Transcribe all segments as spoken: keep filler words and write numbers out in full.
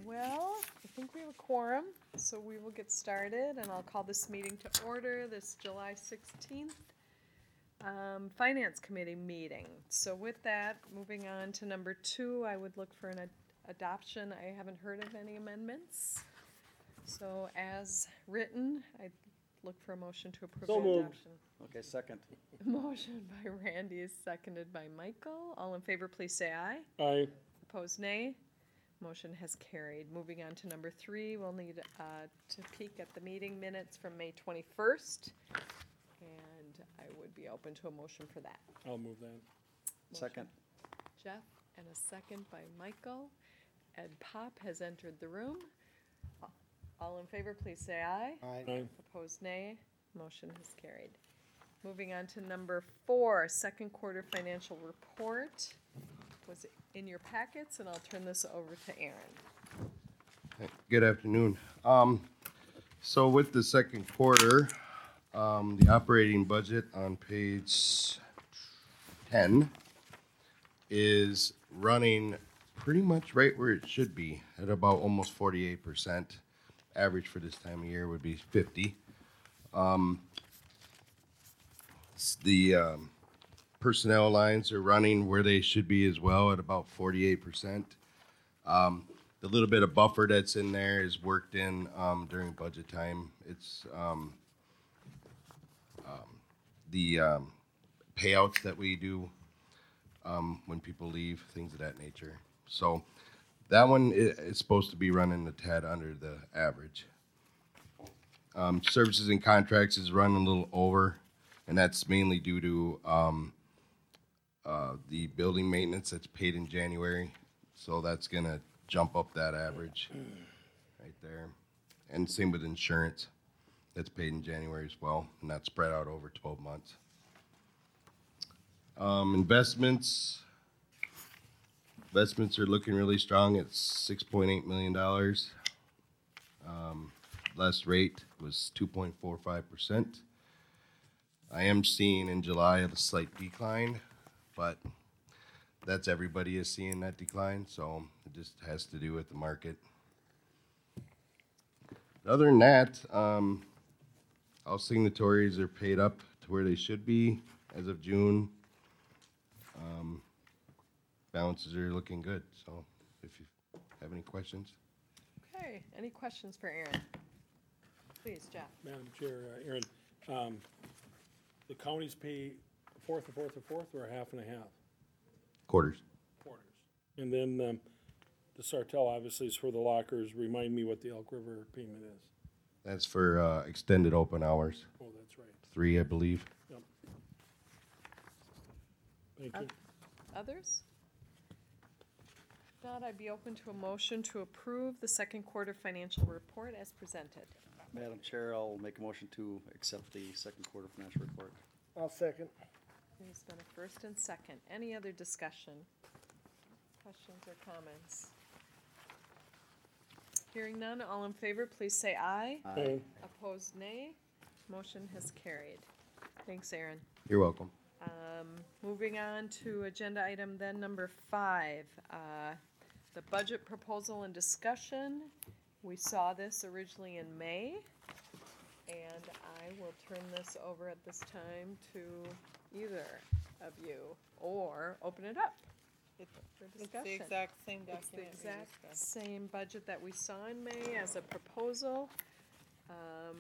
Well, I think we have a quorum, so we will get started, and I'll call this meeting to order, this July sixteenth um, Finance Committee meeting. So with that, moving on to number two, I would look for an ad- adoption. I haven't heard of any amendments. So as written, I'd look for a motion to approve So the moved. adoption. Okay, second. Motion by Randy is seconded by Michael. All in favor, please say aye. Aye. Opposed, nay. Motion has carried. Moving on to number three, we'll need uh, to peek at the meeting minutes from May twenty-first. And I would be open to a motion for that. I'll move that. Motion, Second. Jeff, and a second by Michael. Ed Pop has entered the room. All in favor, please say aye. Aye. Aye. Opposed, nay. Motion has carried. Moving on to number four, second quarter financial report was in your packets, and I'll turn this over to Aaron. Good afternoon. Um, so with the second quarter, um, the operating budget on page ten is running pretty much right where it should be at about almost forty-eight percent. Average for this time of year would be fifty. Um, s- the um, personnel lines are running where they should be as well at about forty-eight percent. Um, the little bit of buffer that's in there is worked in um, during budget time. It's um, um, the um, payouts that we do um, when people leave, things of that nature. So that one i- is supposed to be running a tad under the average. Um, services and contracts is running a little over, and that's mainly due to um, uh, the building maintenance that's paid in January. So that's gonna jump up that average right there. And same with insurance, that's paid in January as well, and that's spread out over twelve months. Um, investments, investments are looking really strong at six point eight million dollars. Um, last rate was two point four five percent. I am seeing in July a slight decline, but that's everybody is seeing that decline, so it just has to do with the market. Other than that, um, all signatories are paid up to where they should be as of June. Um, balances are looking good, so if you have any questions. Okay, any questions for Aaron? Please, Jeff. Madam Chair, uh, Aaron, um, the counties pay a fourth, a fourth, a fourth, or a half and a half? Quarters. Quarters. And then, um, the Sartell obviously is for the lockers. Remind me what the Elk River payment is. That's for uh, extended open hours, Oh, that's right. three, I believe. Yep. Thank Uh, you. Others? If not, I'd be open to a motion to approve the second quarter financial report as presented. Madam Chair, I'll make a motion to accept the second quarter financial report. I'll second. There's been a first and second. Any other discussion? Questions or comments? Hearing none, all in favor, please say aye. Aye. Opposed, nay. Motion has carried. Thanks, Aaron. You're welcome. Um, moving on to agenda item then number five, uh, the budget proposal and discussion. We saw this originally in May, and I will turn this over at this time to either of you, or open it up for It's discussion. the exact same It's the document. we exact discussed. same budget that we saw in May as a proposal. Um,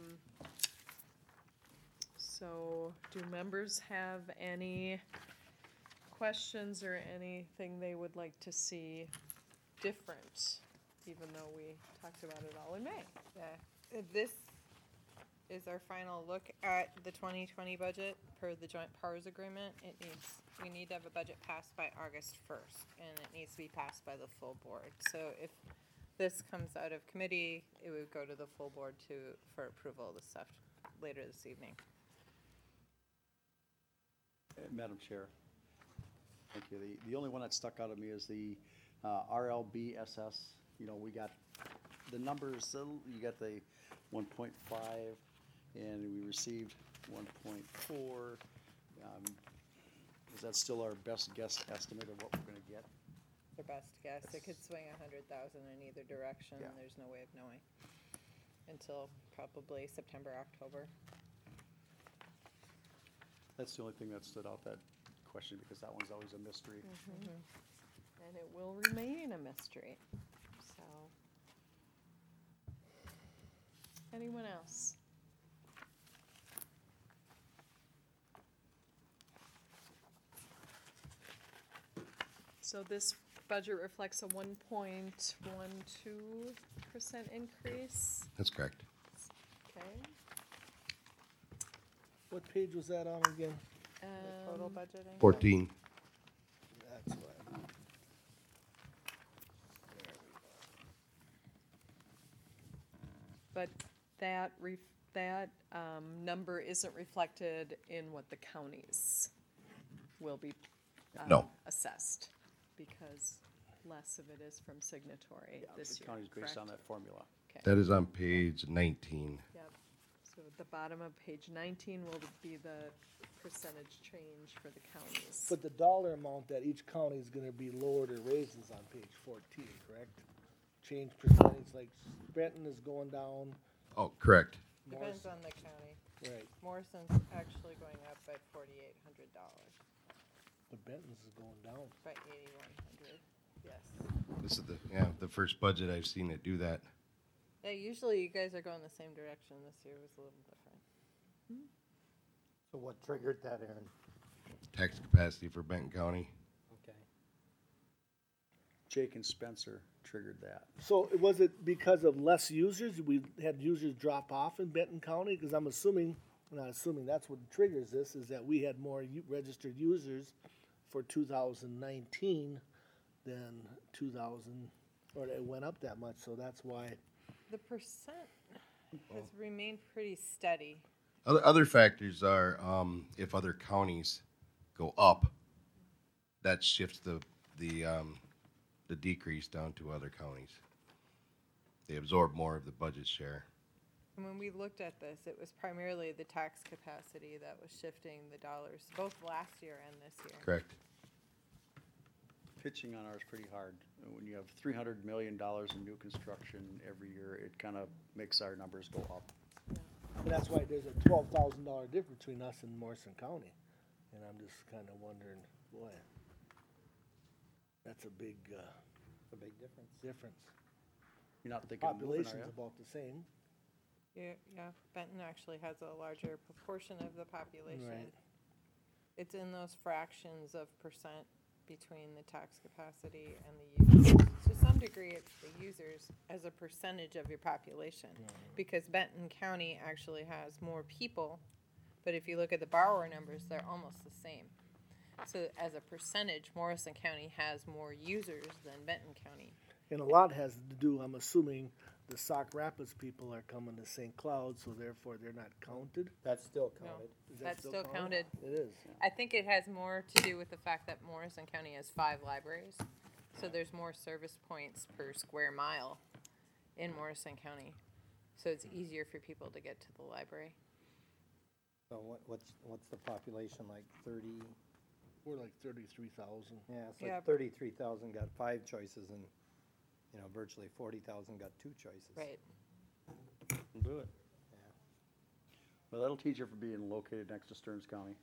So, do members have any questions or anything they would like to see different, even though we talked about it all in May? Yeah, Uh, this is our final look at the twenty twenty budget per the joint powers agreement. It needs, we need to have a budget passed by August first, and it needs to be passed by the full board. So if this comes out of committee, it would go to the full board to, for approval of the stuff later this evening. Uh, Madam Chair, thank you. The, the only one that stuck out at me is the uh, R L B S S. You know, we got the numbers, uh, you got the one point five, and we received one point four. Um, is that still our best guess estimate of what we're gonna get? their best guess. It could swing a hundred thousand in either direction, Yeah. there's no way of knowing. Until probably September, October. That's the only thing that stood out, that question, because that one's always a mystery. And it will remain a mystery, so. Anyone else? So this budget reflects a one point one two percent increase, That's correct. okay? What page was that on again? The total Um, budgeting. Fourteen. That's what. But that ref, that, um, number isn't reflected in what the counties will be, um, No. assessed, because less of it is from signatory Yeah, this the year, county's based on correct? that formula. Okay, That is on page nineteen. yep. So at the bottom of page nineteen will be the percentage change for the counties. But the dollar amount that each county is gonna be lowered or raised is on page fourteen, correct? Change percentage, like Benton is going down. Oh, correct. Depends Morrison- on the county. Right, Morrison's actually going up by forty-eight hundred dollars, but Benton's is going down. by eighty-one hundred, yes. This is the, yeah, the first budget I've seen it do that. Yeah, usually you guys are going the same direction. This year was a little different. So what triggered that, Aaron? Tax capacity for Benton County. Okay. Jake and Spencer triggered that. So was it because of less users? We had users drop off in Benton County? Cause I'm assuming, not assuming, that's what triggers this, is that we had more u- registered users for two thousand nineteen than two thousand, or it went up that much, so that's why. The percent has remained pretty steady. Other, other factors are, um, if other counties go up, that shifts the, the, um, the decrease down to other counties. They absorb more of the budget share. And when we looked at this, it was primarily the tax capacity that was shifting the dollars, both last year and this year. Correct. Pitching on ours pretty hard. When you have three hundred million dollars in new construction every year, it kind of makes our numbers go up. And that's why there's a twelve thousand dollar difference between us and Morrison County. And I'm just kinda wondering, boy, that's a big, uh, It's a big difference. difference. You're not thinking of moving, are Population's you? about the same. Yeah, yeah, Benton actually has a larger proportion of the population. Right. It's in those fractions of percent between the tax capacity and the users. To some degree, it's the users as a percentage of your population. Because Benton County actually has more people, but if you look at the borrower numbers, they're almost the same. So as a percentage, Morrison County has more users than Benton County. And a lot has to do, I'm assuming, the Sauk Rapids people are coming to Saint Cloud, so therefore they're not counted. That's still No. counted. Is that That's still counted. It is. I think it has more to do with the fact that Morrison County has five libraries. So there's more service points per square mile in Morrison County. So it's easier for people to get to the library. So what, what's, what's the population, like thirty? We're like thirty-three thousand. Yeah, it's Yeah. like thirty-three thousand got five choices and, you know, virtually forty thousand got two choices. Right. We'll do it. Well, that'll teach you for being located next to Stearns County.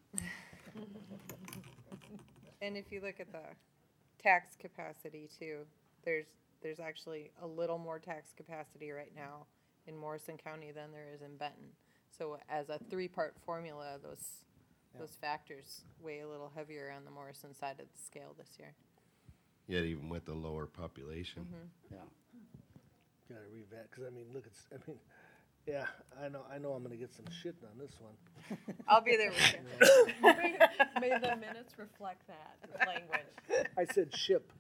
And if you look at the tax capacity too, there's, there's actually a little more tax capacity right now in Morrison County than there is in Benton. So as a three-part formula, those, those factors weigh a little heavier on the Morrison side of the scale this year. Yet even with the lower population. Yeah. Gotta revet, cause I mean, look, it's, I mean, yeah, I know, I know I'm gonna get some shit on this one. I'll be there with you. May may the minutes reflect that language. I said ship.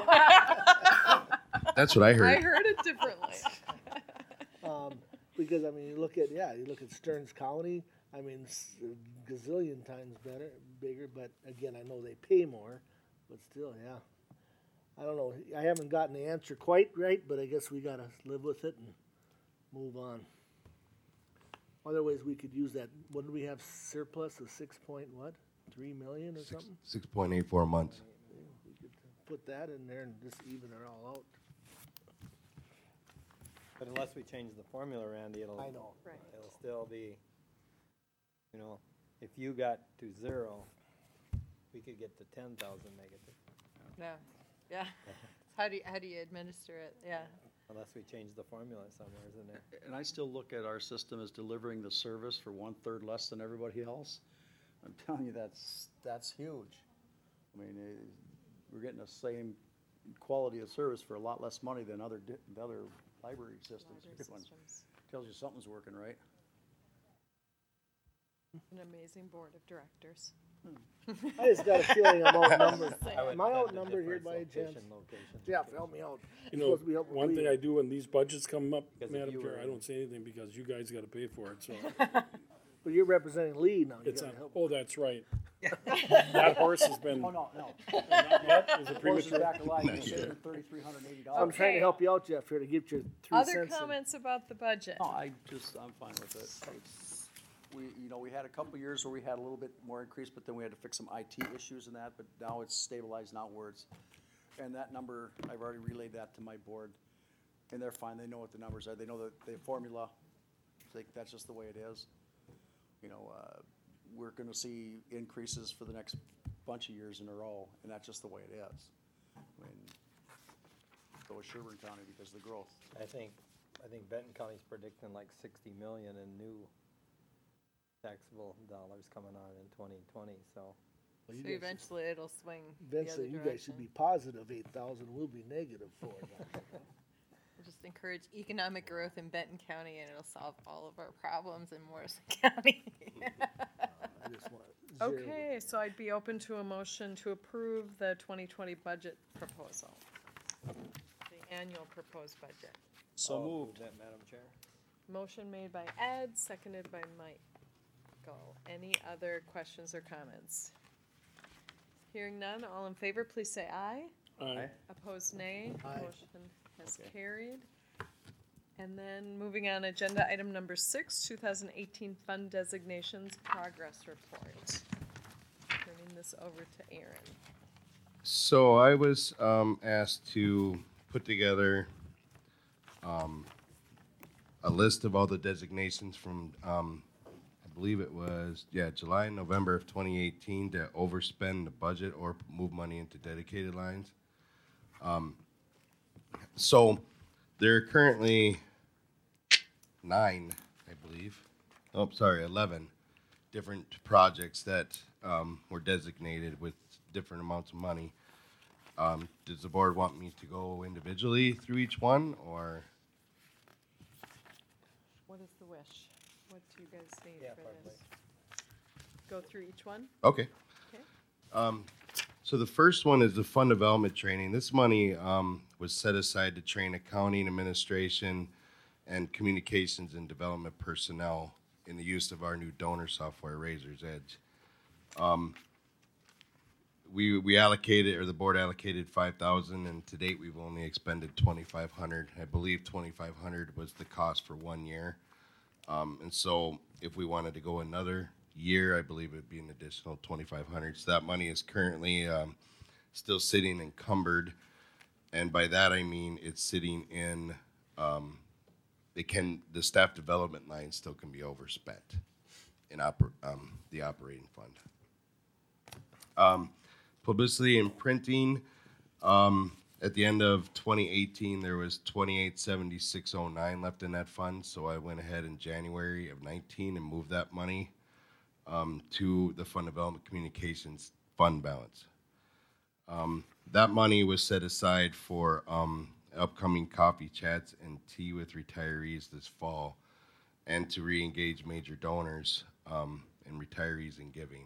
That's what I I heard. heard it differently. Um, because I mean, you look at, yeah, you look at Stearns County, I mean, it's a gazillion times better, bigger, but again, I know they pay more, but still, yeah. I don't know, I haven't gotten the answer quite right, but I guess we gotta live with it and move on. Other ways we could use that, what do we have surplus of six point what, three million or something? Six point eight four months. We could put that in there and just even it all out. But unless we change the formula, Randy, it'll. I know. Right. It'll still be, you know, if you got to zero, we could get to ten thousand negative, No, yeah. How do you, how do you administer it? Yeah. unless we change the formula somewhere, isn't it? And I still look at our system as delivering the service for one-third less than everybody else. I'm telling you, that's, that's huge. I mean, eh, we're getting the same quality of service for a lot less money than other, di- the other library systems. Library Good one. systems. Tells you something's working right. An amazing board of directors. I just got a feeling I'm outnumbered. I would Am I tend to outnumbered here difference by chance? location, location, Jeff, location. help me out. You know, Supposed to be helping one thing Lee. I do when these budgets come up, Because if Madam you Chair, were- I don't say anything because you guys gotta pay for it, so. But you're representing Lee now. You It's on, gotta help. oh, that's right. That horse has been, Oh, no, no. that is a Horse is premature. back alive, you saved thirty-three hundred and eighty I'm dollars. trying Okay. to help you out, Jeff, here to get your three Other cents. in. comments about the budget? No, I just, I'm fine with it. It's- We, you know, we had a couple years where we had a little bit more increase, but then we had to fix some I T issues and that, but now it's stabilized now where it's, and that number, I've already relayed that to my board, and they're fine, they know what the numbers are, they know the, the formula, it's like, that's just the way it is. You know, uh, we're gonna see increases for the next bunch of years in a row, and that's just the way it is. I mean, so is Sherburne County because of the growth. I think, I think Benton County's predicting like sixty million in new taxable dollars coming on in twenty twenty, so. Well, you So guys- eventually it'll swing the other Eventually, you guys should be direction. positive eight thousand, we'll be negative four. We'll just encourage economic growth in Benton County and it'll solve all of our problems in Morrison County. I just want zero. Okay, so I'd be open to a motion to approve the twenty twenty budget proposal. The annual proposed budget. So I'll moved. move that, Madam Chair. Motion made by Ed, seconded by Mike. Go. Any other questions or comments? Hearing none, all in favor, please say aye. Aye. Opposed, nay. Aye. Motion has Okay. carried. And then moving on, agenda item number six, two thousand eighteen fund designations progress report. Turning this over to Aaron. So I was um, asked to put together um, a list of all the designations from, um, I believe it was, yeah, July and November of twenty eighteen to overspend the budget or move money into dedicated lines. Um, so there are currently nine, I believe. Oh, sorry, eleven different projects that um, were designated with different amounts of money. Um, does the board want me to go individually through each one, or? What is the wish? What do you guys need Yeah, for probably. this? Go through each one? Okay. Okay. Um, so the first one is the fund development training. This money um, was set aside to train accounting, administration, and communications and development personnel in the use of our new donor software, Razor's Edge. Um, we we allocated, or the board allocated five thousand, and to date we've only expended twenty-five hundred. I believe twenty-five hundred was the cost for one year. Um, and so if we wanted to go another year, I believe it'd be an additional twenty-five hundred. So that money is currently um, still sitting encumbered, and by that I mean it's sitting in. Um, it can the staff development line still can be overspent in oper, um, the operating fund. Um, publicity and printing. Um, At the end of twenty eighteen, there was twenty-eight seventy-six oh nine left in that fund, so I went ahead in January of nineteen and moved that money um, to the Fund Development Communications Fund balance. Um, that money was set aside for um, upcoming coffee chats and tea with retirees this fall, and to re-engage major donors um, and retirees in giving.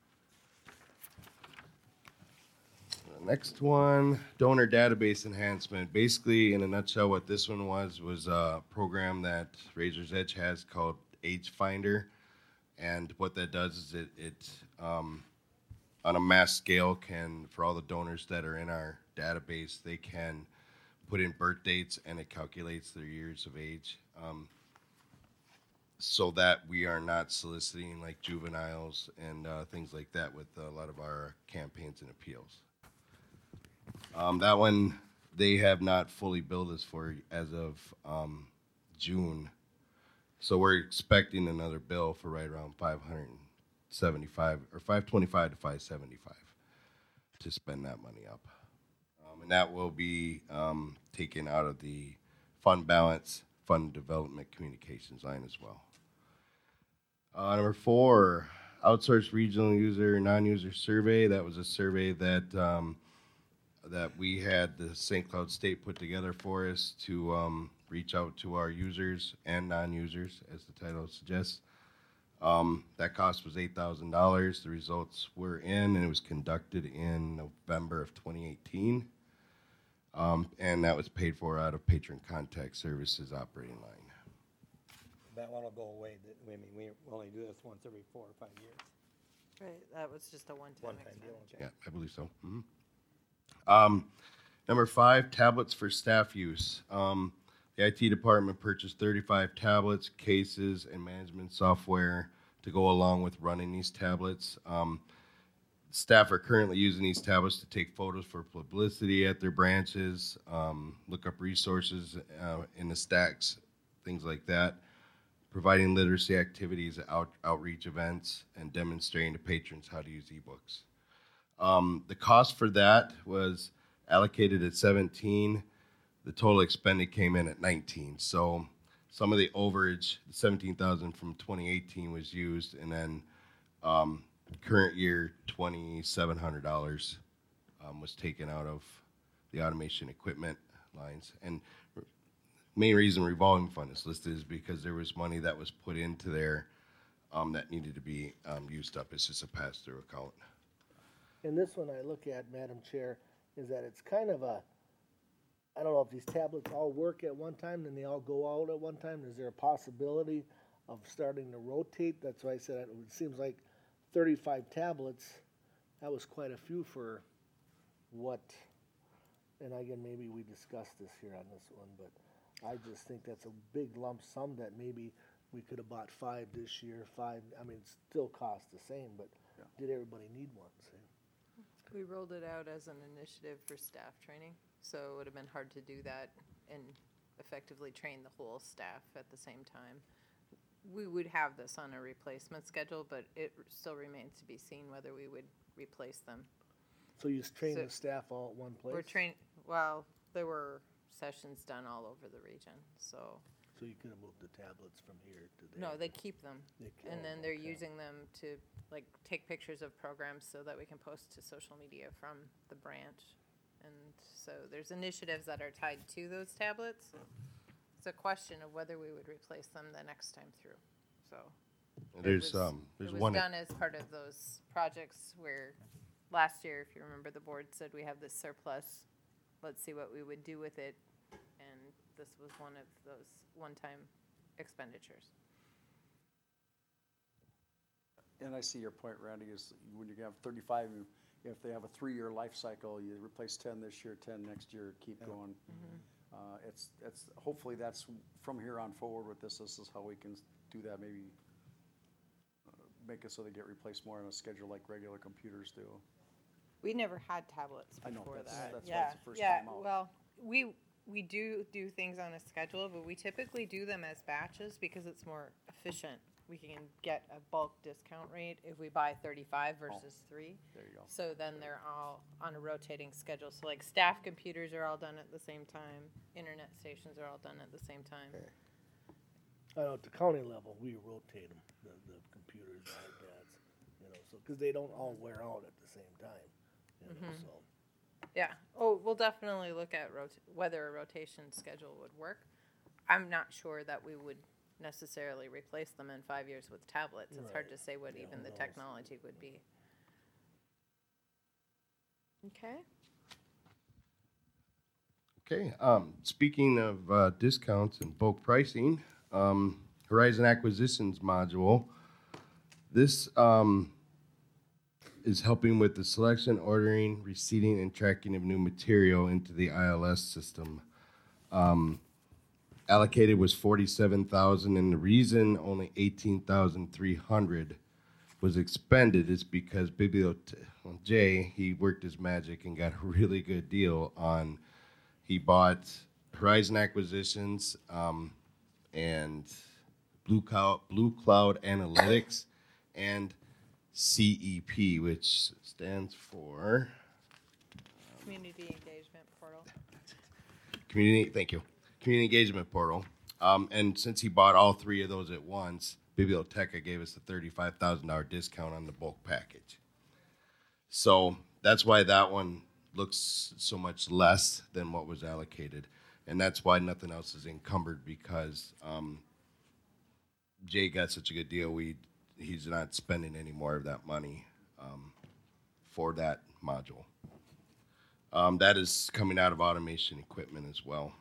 The next one, donor database enhancement. Basically, in a nutshell, what this one was was a program that Razor's Edge has called Age Finder, and what that does is it it um, on a mass scale can, for all the donors that are in our database, they can put in birth dates and it calculates their years of age, um, so that we are not soliciting like juveniles and uh, things like that with a lot of our campaigns and appeals. Um, that one, they have not fully billed us for as of, um, June. So we're expecting another bill for right around five hundred seventy-five, or five twenty-five to five seventy-five to spend that money up. Um, and that will be, um, taken out of the fund balance, fund development communications line as well. Uh, number four, outsourced regional user, non-user survey. That was a survey that, um, that we had the Saint Cloud State put together for us to, um, reach out to our users and non-users, as the title suggests. Um, that cost was eight thousand dollars. The results were in, and it was conducted in November of twenty eighteen. Um, and that was paid for out of Patron Contact Services operating line. That one will go away, that, I mean, we only do this once every four or five years. Right, that was just a one-time One-time deal. expenditure. Yeah, I believe so. Mhm. Um, number five, tablets for staff use. Um, the I T department purchased thirty-five tablets, cases, and management software to go along with running these tablets. Um, staff are currently using these tablets to take photos for publicity at their branches, um, look up resources uh, in the stacks, things like that, providing literacy activities, out, outreach events, and demonstrating to patrons how to use ebooks. Um, the cost for that was allocated at seventeen. The total expended came in at nineteen. So some of the overage, the seventeen thousand from twenty eighteen was used, and then um, current year twenty-seven hundred dollars um, was taken out of the automation equipment lines. And r- main reason revolving fund is listed is because there was money that was put into there um, that needed to be um, used up. It's just a pass-through account. And this one I look at, Madam Chair, is that it's kind of a, I don't know if these tablets all work at one time, then they all go out at one time. Is there a possibility of starting to rotate? That's why I said it seems like thirty-five tablets, that was quite a few for what, and again, maybe we discussed this here on this one, but I just think that's a big lump sum that maybe we could have bought five this year, five, I mean, it still costs the same, but Yeah. did everybody need one? See? We rolled it out as an initiative for staff training, so it would have been hard to do that and effectively train the whole staff at the same time. We would have this on a replacement schedule, but it still remains to be seen whether we would replace them. So you train So- the staff all at one place? We're train, well, there were sessions done all over the region, so, So you could have moved the tablets from here to there? no, they keep them. They ca- And oh, then they're okay. using them to, like, take pictures of programs so that we can post to social media from the branch. And so there's initiatives that are tied to those tablets. It's a question of whether we would replace them the next time through, so. it There's, was- um, there's It was one. done as part of those projects where, last year, if you remember, the board said we have this surplus, let's see what we would do with it. And this was one of those one-time expenditures. And I see your point, Randy, is when you have thirty-five, you- if they have a three-year life cycle, you replace ten this year, ten next year, keep going. Uh, it's, it's, hopefully that's, from here on forward with this, this is how we can do that, maybe uh, make it so they get replaced more on a schedule like regular computers do. We never had tablets I know, before that's- that. that's why Yeah, it's the first yeah, time out. well, we, we do do things on a schedule, but we typically do them as batches because it's more efficient. We can get a bulk discount rate if we buy thirty-five versus three. There you go. So then they're all on a rotating schedule. So like staff computers are all done at the same time, internet stations are all done at the same time. I know at the county level, we rotate them, the, the computers, the iPads, you know, so, cause they don't all wear out at the same time, you know, so. Yeah. Oh, we'll definitely look at rot- whether a rotation schedule would work. I'm not sure that we would necessarily replace them in five years with tablets. It's hard Right. to say what Yeah, even who the knows? technology would be. Okay. Okay, um, speaking of, uh, discounts and bulk pricing, um, Horizon Acquisitions module, this, um, is helping with the selection, ordering, receiving, and tracking of new material into the I L S system. Um, allocated was forty-seven thousand, and the reason only eighteen thousand three hundred was expended is because Bibliot well, Jay, he worked his magic and got a really good deal on, he bought Horizon Acquisitions um, and Blue Cloud, Blue Cloud Analytics and C E P, which stands for Community Engagement Portal. Community, thank you. Community Engagement Portal. Um, and since he bought all three of those at once, Biblioteca gave us a thirty-five thousand dollars discount on the bulk package. So that's why that one looks so much less than what was allocated. And that's why nothing else is encumbered, because um, Jay got such a good deal. We he's not spending any more of that money um, for that module. Um, that is coming out of automation equipment as well.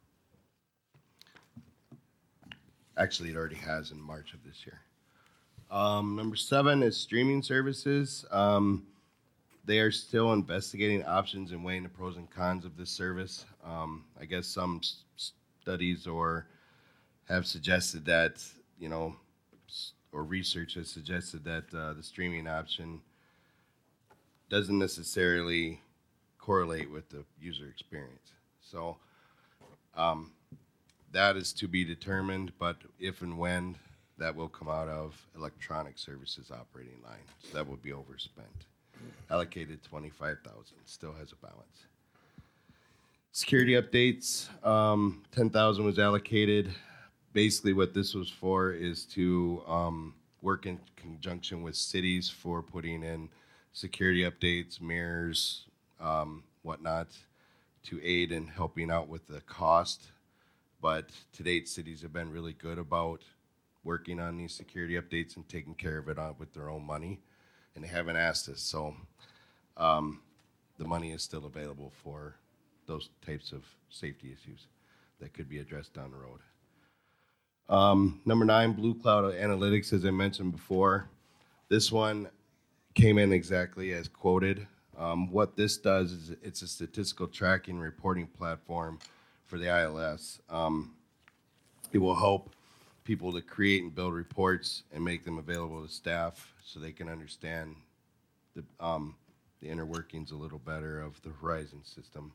Actually, it already has in March of this year. Um, number seven is streaming services. Um, they are still investigating options and weighing the pros and cons of this service. Um, I guess some s- studies or have suggested that, you know, s- or research has suggested that uh, the streaming option doesn't necessarily correlate with the user experience. So um, that is to be determined, but if and when, that will come out of electronic services operating line. So that would be overspent. Allocated twenty-five thousand, still has a balance. Security updates, um, ten thousand was allocated. Basically what this was for is to um, work in conjunction with cities for putting in security updates, mirrors, um, whatnot, to aid in helping out with the cost. But to date, cities have been really good about working on these security updates and taking care of it on, with their own money, and they haven't asked us. So um, the money is still available for those types of safety issues that could be addressed down the road. Um, number nine, Blue Cloud Analytics, as I mentioned before. This one came in exactly as quoted. Um, what this does is it's a statistical tracking reporting platform for the I L S. Um, it will help people to create and build reports and make them available to staff so they can understand the, um, the inner workings a little better of the Horizon system.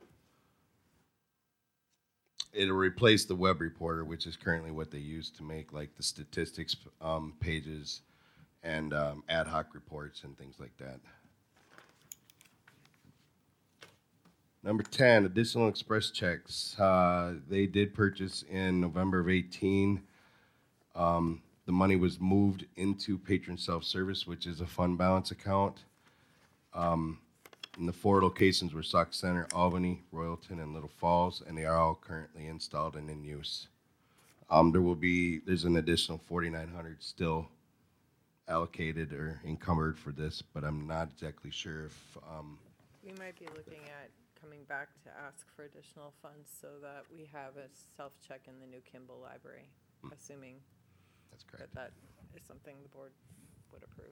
It'll replace the web reporter, which is currently what they use to make like the statistics um, pages and um, ad hoc reports and things like that. Number ten, additional express checks. Uh, they did purchase in November of eighteen. Um, the money was moved into patron self-service, which is a fund balance account. Um, and the four locations were Sauk Center, Albany, Royalton, and Little Falls, and they are all currently installed and in use. Um, there will be, there's an additional forty-nine hundred still allocated or encumbered for this, but I'm not exactly sure if, um, We might be looking at coming back to ask for additional funds so that we have a self-check in the new Kimball Library, assuming that's correct. that that is something the board would approve.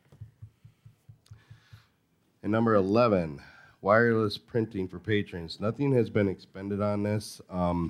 And number eleven, wireless printing for patrons. Nothing has been expended on this. Um,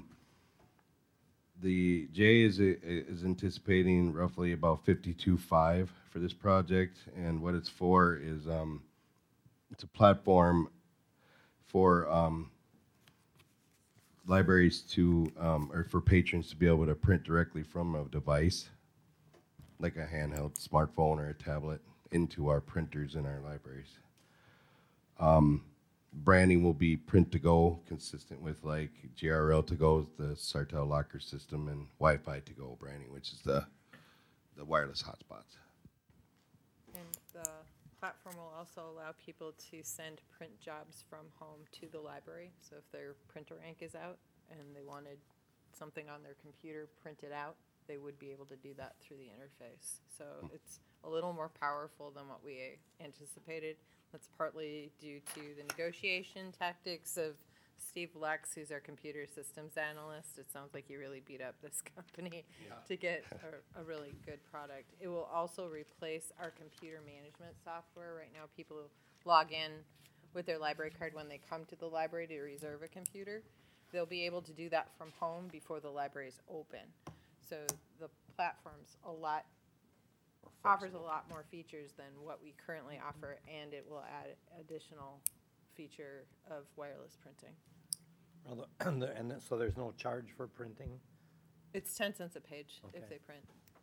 the J is is anticipating roughly about fifty-two five for this project, and what it's for is um, it's a platform for um, libraries to um, or for patrons to be able to print directly from a device, like a handheld smartphone or a tablet, into our printers in our libraries. Um, branding will be print to go, consistent with like G R L to go, the Sartell locker system, and Wi-Fi to go branding, which is the the wireless hotspots. And the platform will also allow people to send print jobs from home to the library. So if their printer ink is out and they wanted something on their computer printed out, they would be able to do that through the interface. So it's a little more powerful than what we anticipated. That's partly due to the negotiation tactics of Steve Lex, who's our computer systems analyst. It sounds like he really beat up this company to get a, a really good product. It will also replace our computer management software. Right now, people log in with their library card when they come to the library to reserve a computer. They'll be able to do that from home before the library is open. So the platform's a lot offers a lot more features than what we currently offer, and it will add additional feature of wireless printing. Well, the- And, the- and then- so there's no charge for printing? It's ten cents a page if Okay. they print.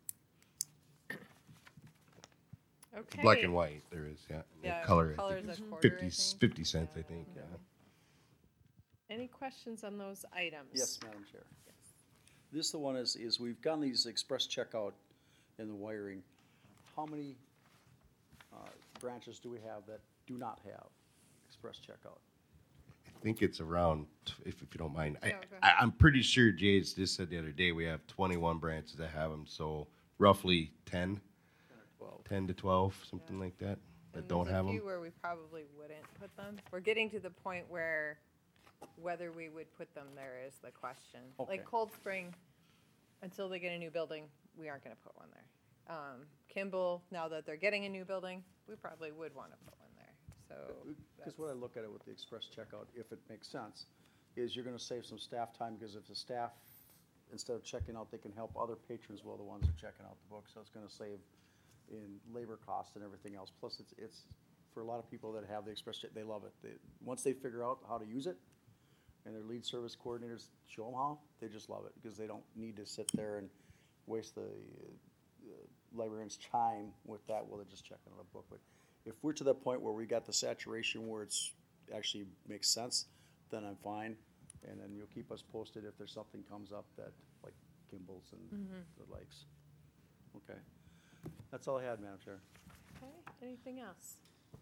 It's Okay. black and white, there is, yeah. And the Yeah, color, I color's think, a is quarter, I fifty, think. fifty cents, I think, yeah. Any questions on those items? Yes, Madam Chair. This the one is, is we've gotten these express checkout in the wiring. How many, uh, branches do we have that do not have express checkout? I think it's around, t- if, if you don't mind. I, Yeah, go I, I'm pretty sure Jay's just said the other day, we have twenty-one branches that have them, so roughly ten, Ten or twelve? ten to twelve, something like that, that And don't there's have a them. few where we probably wouldn't put them. We're getting to the point where whether we would put them there is the question. Okay. Like Cold Spring, until they get a new building, we aren't gonna put one there. Um, Kimball, now that they're getting a new building, we probably would wanna put one there, so. Because what I look at it with the express checkout, if it makes sense, is you're gonna save some staff time, because if the staff, instead of checking out, they can help other patrons while the ones are checking out the book, so it's gonna save in labor costs and everything else. Plus, it's, it's, for a lot of people that have the express check, they love it. They, once they figure out how to use it, and their lead service coordinators show them how, they just love it, because they don't need to sit there and waste the uh, librarian's time with that while they're just checking out a book. But if we're to the point where we got the saturation where it's actually makes sense, then I'm fine. And then you'll keep us posted if there's something comes up that, like Kimball's and the likes. Okay. That's all I had, Madam Chair. Okay, anything else?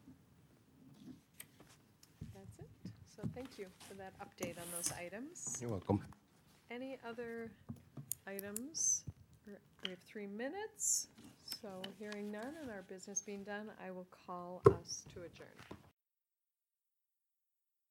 That's it. So thank you for that update on those items. You're welcome. Any other items? We're- We have three minutes, so hearing none and our business being done, I will call us to adjourn.